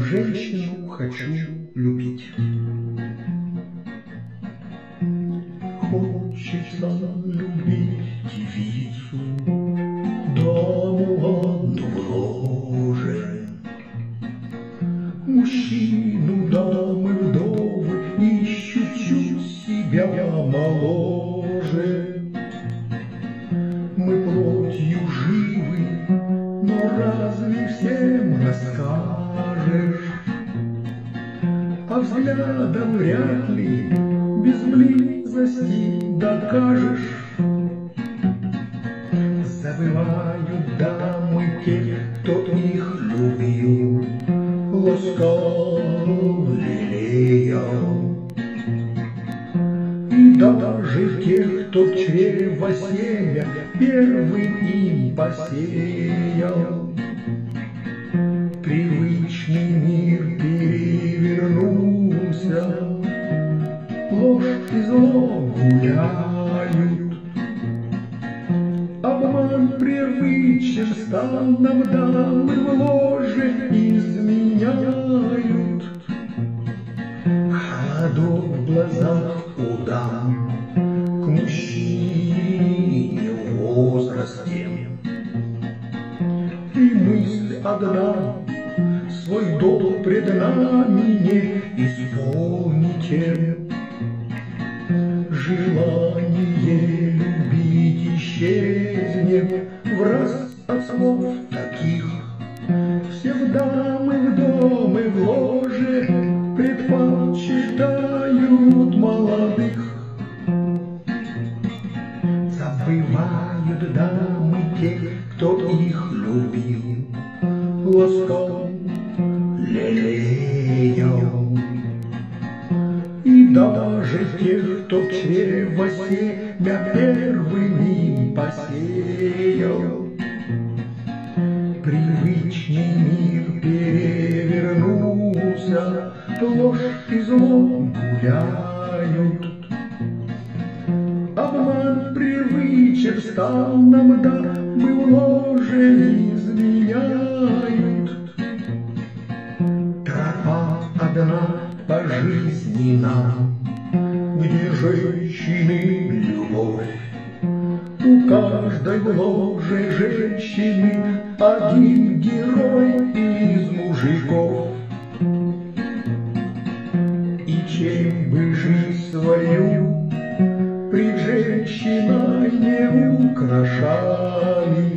женщину хочу любить. Хочется любить девицу, даму одну в ложе, мужчину, дамы, вдовы ищут чуть себя моложе. Мы плотью живы, но разве всем расскажешь? А взглядом вряд ли без близости докажешь. Забывают дамы тех, кто их любил, ласкал, лелеял. И даже тех, кто в чрево семя первым им посеял. Привычный мир перевернулся, ложь и зло гуляют. Обман привычен стал нам, дамы в ложе изменяют. Холодок в глазах у дам к мужчине в возрасте. И мысль одна: свой долг пред нами не исполните. Желание любить исчезнет враз от слов таких. Все в дамы, в доме, в ложе предпочитают молодых. Забывают дамы тех, кто их любил, ласкал, лелеял. И даже тех, кто в чрево семя первыми посеял. Привычный мир перевернулся, ложь и зло гуляют. Обман привычен стал нам, дамы в ложе изменяют. Тропа одна по жизни нам, где женщины любовь. У каждой в ложе женщины один герой из мужиков. И чем бы жизнь свою пред женщиной не украшали,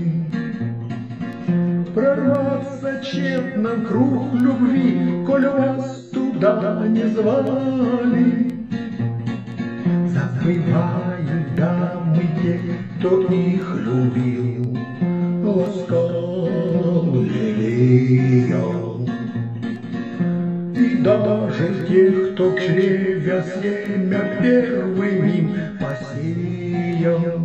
прорваться тщетно в круг любви, коль вас туда не звали. Забывают дамы тех, кто их любил, ласкал, лелеял. И даже тех, кто в чреве семя первым им посеял.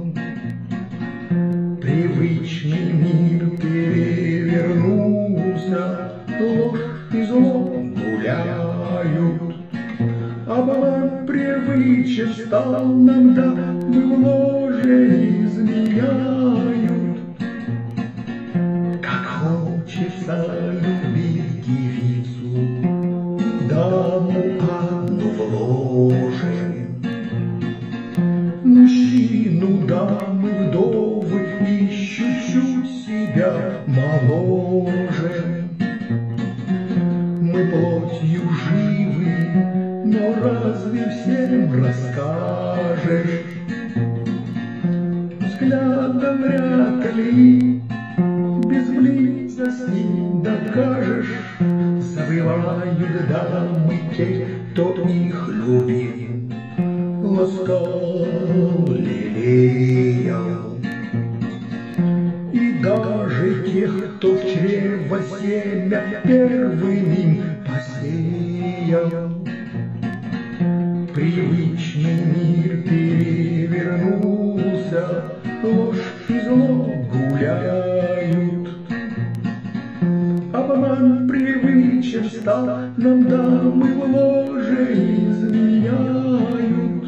Привычный мир перевернулся, ложь и зло гуляют. Обман привычен стал нам, дамы в ложе изменяют. Как хочется любить девицу, даму одну в ложе, мужчину, дамы, вдовы ищут чуть себя моложе. Мы плотью живы, но разве всем расскажешь? Взглядом вряд ли без близости докажешь. Забывают дамы тех, кто их любил, ласкал, лелеял. И даже тех, кто в чрево семя первым им посеял. Привычный мир перевернулся, ложь и зло гуляют. Обман привычен стал нам, дамы в ложе изменяют.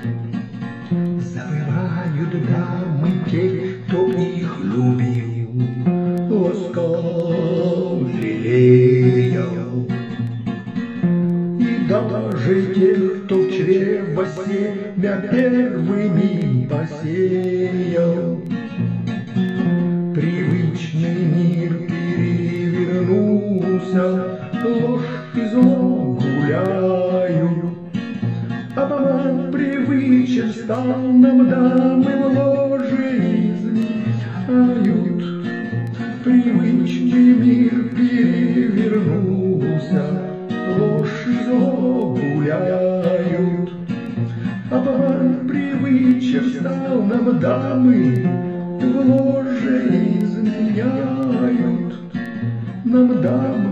Забывают дамы тех, кто их любил, ласкал, лелеял. даже тех, кто в чрево семя первыми посеял. Привычный мир перевернулся, ложь и зло гуляют. Обман привычен стал нам, дамы в ложе изменяют. Привычный мир перевернулся, ложь и зло гуляют. Обман привычен стал нам, дамы в ложе изменяют. Нам дамы